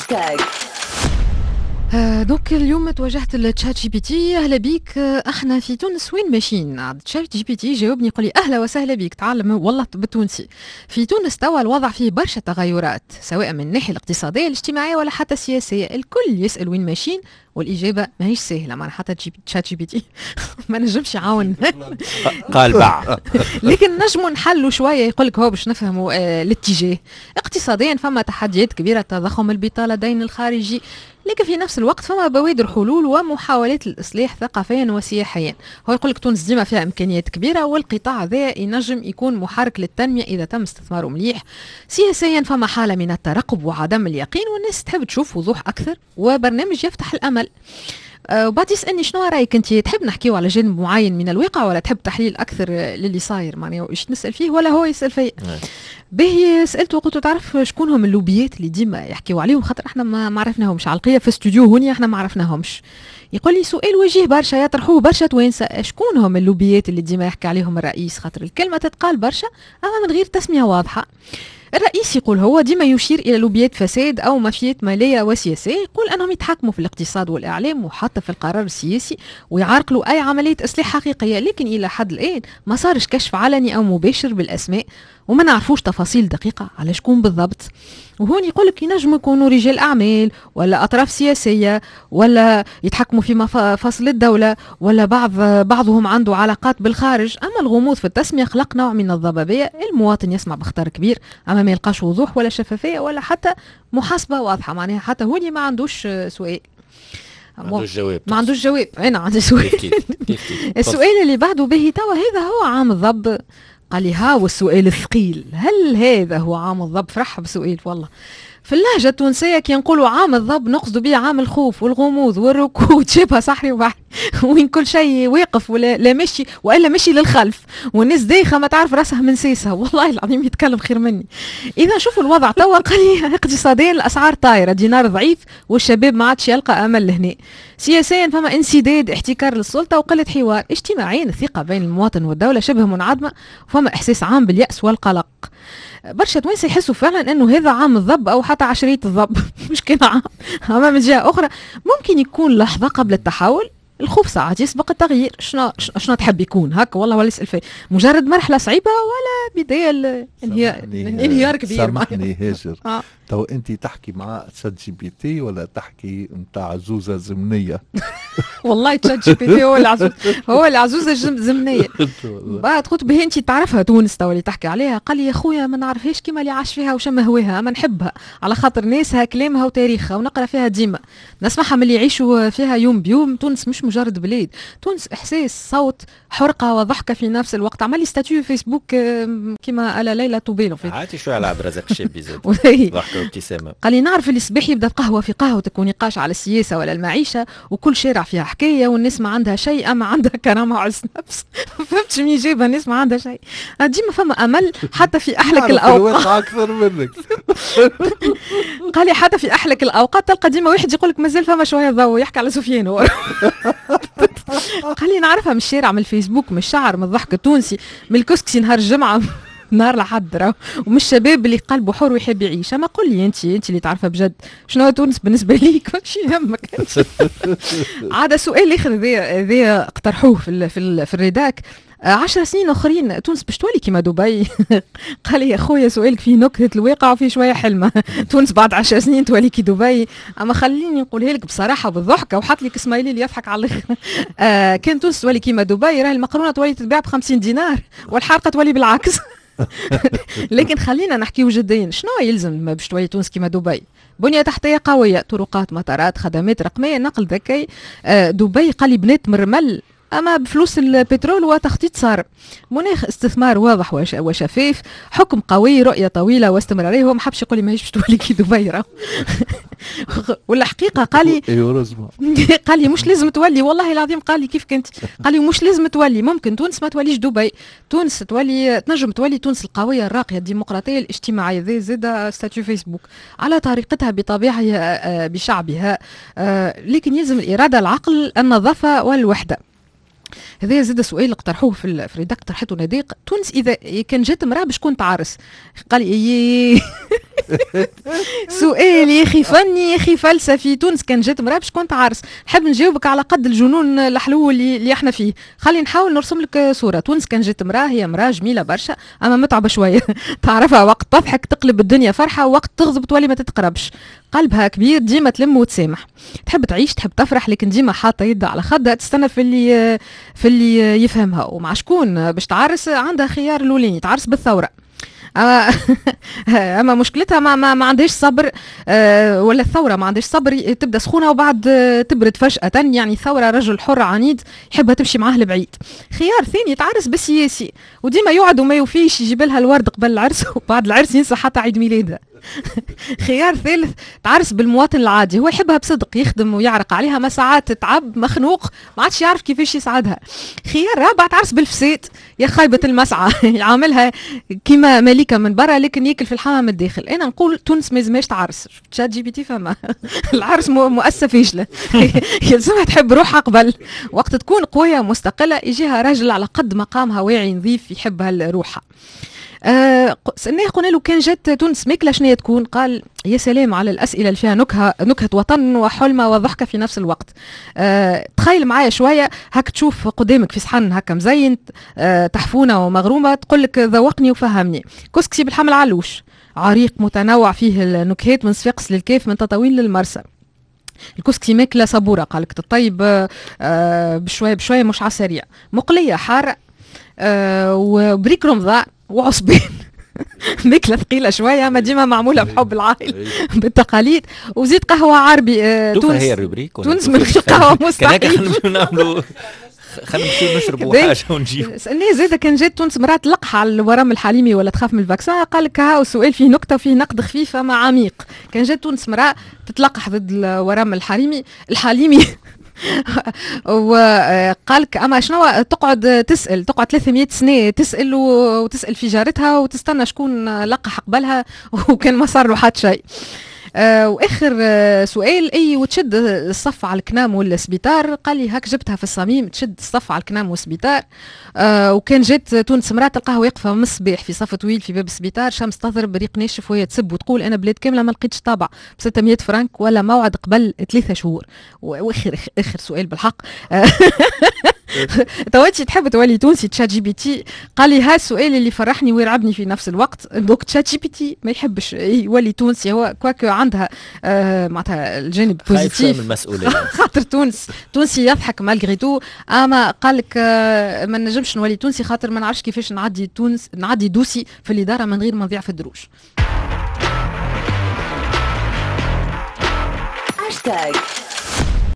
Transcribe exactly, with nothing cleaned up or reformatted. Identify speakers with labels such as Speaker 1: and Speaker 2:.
Speaker 1: هاشتاج.
Speaker 2: آه دوك اليوم تواجهت لتشات جي بي تي. اهلا بيك. آه احنا في تونس وين ماشيين؟ عاد تشات جي بي تي جاوبني يقول لي اهلا وسهلا بيك تعلم والله بالتونسي. في تونس توا الوضع فيه برشا تغيرات سواء من الناحيه الاقتصاديه الاجتماعيه ولا حتى السياسيه. الكل يسال وين ماشيين والاجابه ماهيش سهله. معنا حتى تشات جي بي تي ما نجمش يعاون
Speaker 3: قال باع
Speaker 2: لكن نجموا نحلوا شويه. يقول لك هو باش نفهموا آه الاتجاه. اقتصاديا فما تحديات كبيره، تضخم البطاله، الدين الخارجي، لكن في نفس الوقت فما بوادر حلول ومحاولات للإصلاح ثقافيا وسياحيا. هو يقول لك تونس ديما فيها إمكانيات كبيرة والقطاع ذا ينجم يكون محرك للتنمية إذا تم استثماره مليح. سياسيا فما حالة من الترقب وعدم اليقين والناس تحب تشوف وضوح أكثر وبرنامج يفتح الأمل. أه وبعد يسألني شنو رأيك أنت؟ تحب نحكيه على جانب معين من الواقع ولا تحب تحليل أكثر للي صاير؟ معناه إيش نسأل فيه ولا هو يسأل فيه؟ به سألته وقلت تعرف شكون هم اللوبيات اللي ديما يحكيوا عليهم؟ خاطر احنا ما عرفناهمش على القية في استوديو هوني، احنا ما عرفناهمش. يقول لي سؤال وجيه برشا يطرحوه برشا توانسه، شكون هم اللوبيات اللي ديما يحكي عليهم الرئيس؟ خاطر الكلمة تتقال برشا أما من غير تسمية واضحة. الرئيس يقول هو ديما يشير إلى لوبيات فساد أو مافيات مالية وسياسية، يقول أنهم يتحكموا في الاقتصاد والإعلام وحتى في القرار السياسي ويعرقلوا أي عملية إصلاح حقيقية، لكن إلى حد الآن ما صارش كشف علني أو مباشر بالأسماء وما نعرفوش تفاصيل دقيقة على شكون بالضبط. وهون يقول لك ينجموا يكونوا رجال أعمال ولا أطراف سياسية ولا يتحكموا في مفاصل الدولة ولا بعض بعضهم عنده علاقات بالخارج. أما الغموض في التسمية خلق نوع من الضبابية، المواطن يسمع باختار كبير أما ما يلقاش وضوح ولا شفافية ولا حتى محاسبة واضحة. معناها حتى هوني ما عندوش سؤال،
Speaker 3: ما عندوش جواب.
Speaker 2: ما عندوش جواب. أنا عندي سؤال. السؤال اللي بعده به توا هذا هو عام الضب. قال لي ها والسؤال الثقيل، هل هذا هو عام الضب؟ فرح بسؤال والله. في اللهجة التونسية كي نقولوا عام الضب نقصد به عام الخوف والغموض والركود شبه صحري وبحري وين كل شيء واقف ولا لا مشي والا مشي للخلف والناس دايخه ما تعرف راسها من سيسها. والله العظيم يتكلم خير مني. اذا شوفوا الوضع توا قال لي اقتصاديا الاسعار طايره، دينار ضعيف والشباب ما عادش يلقى امل لهنا. سياسيا فما انسداد، احتكار للسلطه وقله حوار. اجتماعيا الثقه بين المواطن والدوله شبه منعدمه وفما احساس عام بالياس والقلق. برشا توانسه يحسوا فعلا انه هذا عام الضب او حتى عشريه الضب مش كان عام. اما من جهه اخرى ممكن يكون لحظه قبل التحول. الخوف ساعات يسبق التغيير. شنو شنو تحب يكون هكا؟ والله ولا يسأل فيه مجرد مرحله صعيبه ولا بدايه الانهيار كبير.
Speaker 4: سامحني هاجر، آه. تو انت تحكي مع تشات جي بي تي ولا تحكي نتاع عزوزه زمنيه؟
Speaker 2: والله تشات جي بي تي هو العزوز هو العزوزه زمنيه. بعد قلت به انت تعرفها تونس تو اللي تحكي عليها؟ قال لي يا خويا ما نعرفهاش كيما اللي عاش فيها وشم هواها، اما نحبها على خاطر ناسها كلامها وتاريخها ونقرا فيها ديما، نسمعها من اللي يعيشوا فيها يوم بيوم. تونس مش مجرد بلاد، تونس احساس، صوت، حرقه وضحكه في نفس الوقت. عمل لي ستاتيو فيسبوك كيما الا ليلى طوبيلو في
Speaker 3: عادي شويه على برزق الشابي زاد ضحكه وابتسامه.
Speaker 2: قال لي نعرف اللي الصباح يبدا بقهوه في قهوتك ونقاش على السياسه ولا المعيشه وكل شارع فيها حكايه والناس ما عندها شيء اما عندها كرامه وعز نفس. فهمتش مين جايبها الناس ما عندها شيء. ديما فما امل حتى في احلك الاوقات
Speaker 4: اكثر منك.
Speaker 2: قال لي حتى في احلك الاوقات تلقى ديما واحد يقول لك مازال فما شويه ضوء يحكي على سفيان هو. قال لي نعرفها من الشارع، من الفيسبوك، من الشعر، من الضحك التونسي، من الكسكسي نهار الجمعه نهار لحد راهو، ومن الشباب اللي قلبه حر ويحب يعيش. اما قول لي انت انت اللي تعرفها بجد شنو تونس بالنسبه ليك؟ ماشي يهمك. عاد سؤال اخر ذا ذا اقترحوه في ال في, ال في الريداك. عشر سنين اخرين تونس باش تولي كيما دبي. قال لي يا خويا سؤالك فيه نكهه الواقع وفيه شويه حلمه. تونس بعد عشر سنين تولي كي دبي. اما خليني نقولها لك بصراحه بالضحكه وحط لك اسماعيلي اللي يضحك على الاخر. آه كان تونس تولي كيما دبي راه المقرونه تولي تتباع ب خمسين دينار والحرقه تولي بالعكس. لكن خلينا نحكيو جديا، شنو يلزم باش تولي تونس كيما دبي؟ بنية تحتية قوية، طرقات، مطارات، خدمات رقمية، نقل ذكي. آه دبي قال لي بنات من الرمل أما بفلوس البترول وتخطيط صار. مناخ استثمار واضح وش وشفاف، حكم قوي، رؤية طويلة واستمرارية. هو ما حبش يقول لي ماهيش باش تولي كي دبي راهو. ولا حقيقة قال لي قال لي مش لازم تولي، والله العظيم قال لي كيف كنت، قال لي مش لازم تولي، ممكن تونس ما توليش دبي، تونس تولي تنجم تولي تونس القوية الراقية الديمقراطية الاجتماعية. ذي زاد ستاتيو فيسبوك على طريقتها بطبيعها بشعبها، لكن يلزم الإرادة، العقل، النظافة والوحدة. هذا زاد سؤال اقترحوه في الريداك طرحته نديق. تونس اذا كان جات امراه باش كنت عارس؟ قال لي سؤال يا اخي فني يا اخي فلسفي. تونس كان جات مراه باش كنت عارس، نحب نجاوبك على قد الجنون الحلو اللي, اللي احنا فيه. خلي نحاول نرسم لك صوره. تونس كان جات مراه، هي مراه جميله برشا اما متعبه شويه. تعرفها وقت تضحك تقلب الدنيا فرحه، ووقت تغضب تولي ما تتقربش. قلبها كبير، ديما تلم وتسامح، تحب تعيش تحب تفرح، لكن ديما حاطه يدها على خدها تستنى في اللي في اللي يفهمها. ومع شكون باش تعرس عندها خيار الاولاني تعرس بالثوره. أما, أما مشكلتها ما, ما, ما عندهاش صبر، أه ولا الثورة ما عندهاش صبر، تبدأ سخونة وبعد تبرد فجأة. يعني الثورة رجل حر عنيد يحبها تمشي معاه لبعيد. خيار ثاني تعرس بالسياسي، وديما يقعد وما يوفيش، يجيب لها الورد قبل العرس وبعد العرس ينسى حتى عيد ميلادها. خيار ثالث تعرس بالمواطن العادي، هو يحبها بصدق، يخدم ويعرق عليها، ما ساعات تعب مخنوق ما عادش يعرف كيفاش يسعدها. خيار رابع تعرس بالفساد، يا خايبة المسعى، يعملها كيما ملكة من برا لكن ياكل في الحمام من الداخل. انا نقول تونس ما يلزمهاش تعرس، تشات جي بي تي فما العرس مؤسسة فاشلة. يلزمها تحب روحها قبل، وقت تكون قوية مستقلة يجيها راجل على قد مقامها واعي نظيف يحبها روحها. آه سألناه قلنا له كان جات تونس ماكلة شنو تكون؟ قال يا سلام على الأسئلة اللي فيها نكهة نكهة وطن وحلمة وضحكة في نفس الوقت. آه تخيل معايا شوية هك تشوف قدامك في صحن هكا مزين، آه تحفونة ومغرومة، تقول لك ذوقني وفهمني. كسكسي بالحمل علوش، عريق متنوع فيه النكهات من صفاقس للكيف من تطاوين للمرسى. الكسكسي ماكلة صبورة قالك تطيب آه بشوية بشوية مش على سريع، مقلية حارة آه وبريك رمضان وعصبين. ماكله ثقيله شويه ما ديما معموله بحب العائل بالتقاليد. وزيد قهوه عربي. آه
Speaker 3: تونس هي الروبريك
Speaker 2: تونس من القهوه مستحيل.
Speaker 3: كان نعملوا خلينا نمشيو نشربوا حاجه ونجيو.
Speaker 2: سألني زيد كان جات تونس مرات تلقح على الورم الحليمي ولا تخاف من الفاكسان؟ قال لك ها السؤال فيه نكته وفيه نقد خفيف اما عميق. كان جات تونس مراه تتلقح ضد الورم الحليمي الحليمي وقالك اما شنو تقعد تسال تقعد ثلاثمية سنه تسال وتسال في جارتها وتستنى شكون لقح قبلها وكان ما صار له حتى شيء. آه واخر آه سؤال، اي وتشد الصف على الكنام والسبيطار؟ قال لي هاك جبتها في الصميم، تشد الصف على الكنام والسبيطار. آه وكان جات تونس مرات تلقاها واقفه من الصباح في صف طويل في باب السبيطار، شمس تضرب بريق ناشف وهي تسب وتقول انا بلاد كامله ما لقيتش طابع ب ستمية فرنك ولا موعد قبل ثلاثة شهور. واخر اخر سؤال بالحق. تواتي تحب تولي تونسي تشات جي بي تي؟ قال لي ها السؤال اللي فرحني ويرعبني في نفس الوقت. دوك تشات جي بي تي ما يحبش يولي تونسي، هو كواكو عندها آه معناتها الجانب بوزيتيف خاطر تونس تونسي يضحك مالغري تو. اما قال لك آه ما نجمش نولي تونسي خاطر ما نعرفش كيفاش نعدي تونس نعدي دوسي في الاداره من غير ما نضيع في الدروج. هاشتاج